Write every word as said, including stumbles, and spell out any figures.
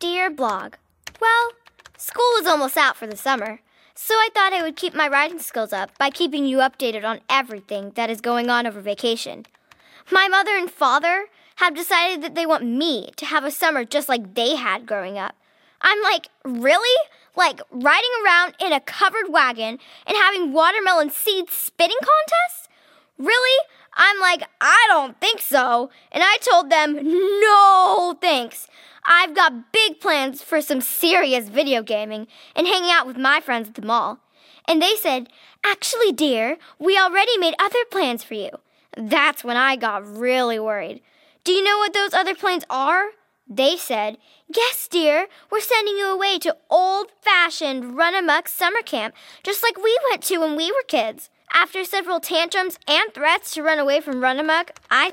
Dear Blog, well, school is almost out for the summer, so I thought I would keep my writing skills up by keeping you updated on everything that is going on over vacation. My mother and father have decided that they want me to have a summer just like they had growing up. I'm like, really? Like riding around in a covered wagon and having watermelon seed spitting contests? Really? I'm like, I don't think so. And I told them, no thanks. I've got big plans for some serious video gaming and hanging out with my friends at the mall. And they said, actually, dear, we already made other plans for you. That's when I got really worried. Do you know what those other plans are? They said, yes, dear, we're sending you away to old-fashioned run-amok summer camp, just like we went to when we were kids. After several tantrums and threats to run away from run-amok, I